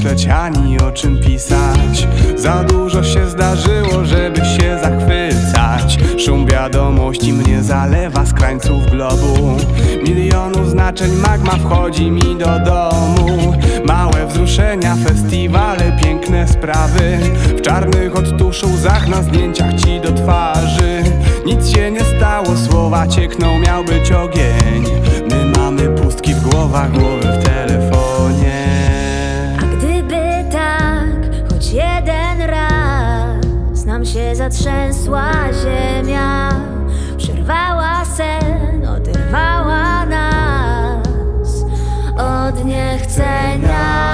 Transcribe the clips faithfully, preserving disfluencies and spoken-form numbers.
myśleć ani o czym pisać. Za dużo się zdarzyło, żeby się zachwycać. Szum wiadomości mnie zalewa z krańców globu. Milionów znaczeń magma wchodzi mi do domu. Małe wzruszenia, festiwale, piękne sprawy. W czarnych od tuszu łzach na zdjęciach ci do twarzy. Nic się nie stało, słowa ciekną, miał być ogień. My mamy pustki w głowach, głowy w telefonie. A gdyby tak, choć jeden raz nam się zatrzęsła ziemia, przerwała sen, oderwała nas od niechcenia.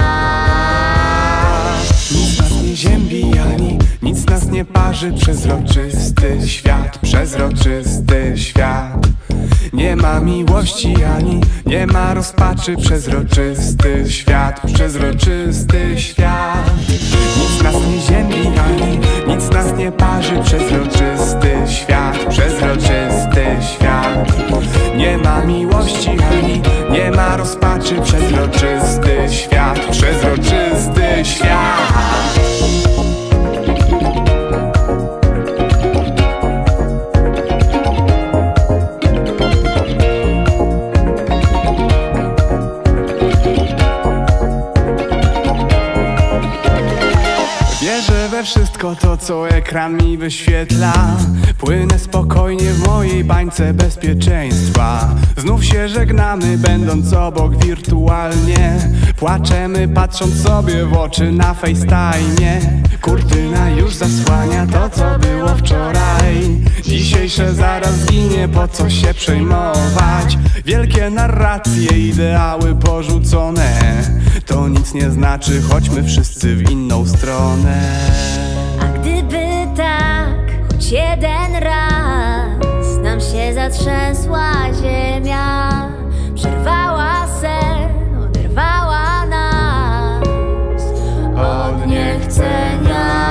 Nic nas nie ziębi ani nic nas nie parzy. Przezroczysty świat, przezroczysty świat. Nie ma miłości ani nie ma rozpaczy. Przezroczysty świat, przezroczysty świat. Nic nas nie ziębi ani nic nas nie parzy. Przezroczysty świat, przezroczysty świat. Nie ma miłości ani nie ma rozpaczy. Przezroczysty świat, przezroczysty świat. Wierzę we wszystko to, co ekran mi wyświetla. Płynę spokojnie w mojej bańce bezpieczeństwa. Znów się żegnamy, będąc obok wirtualnie. Płaczemy, patrząc sobie w oczy na FaceTime. Kurtyna już zasłania to, co było wczoraj. Dzisiejsze zaraz zginie, po co się przejmować. Wielkie narracje, ideały porzucone. To nic nie znaczy, chodźmy wszyscy w inną stronę. A gdyby tak, choć jeden raz nam się zatrzęsła ziemia, przerwała sen, oderwała nas od niechcenia.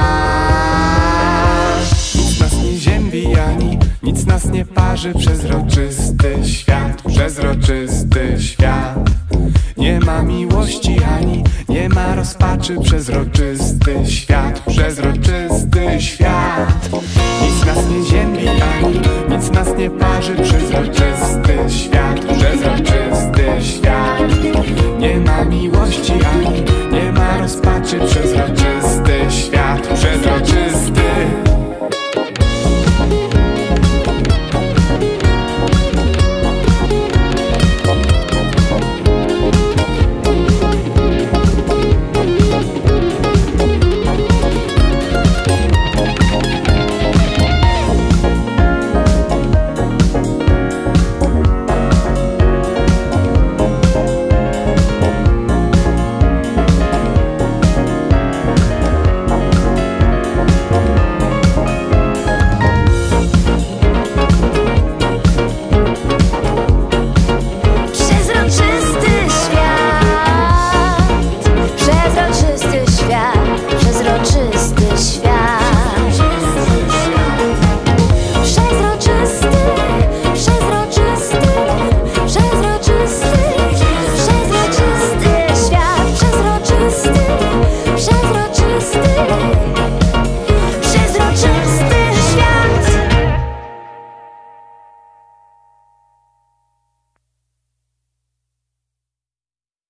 Nic nas nie ziębi ani nic nas nie parzy. Przezroczysty świat, przezroczysty świat. Nie ma miłości ani nie ma rozpaczy. Przezroczysty świat, przezroczysty świat. Nic nas nie ziębi ani nic nas nie parzy. Przezroczysty świat, przezroczysty świat.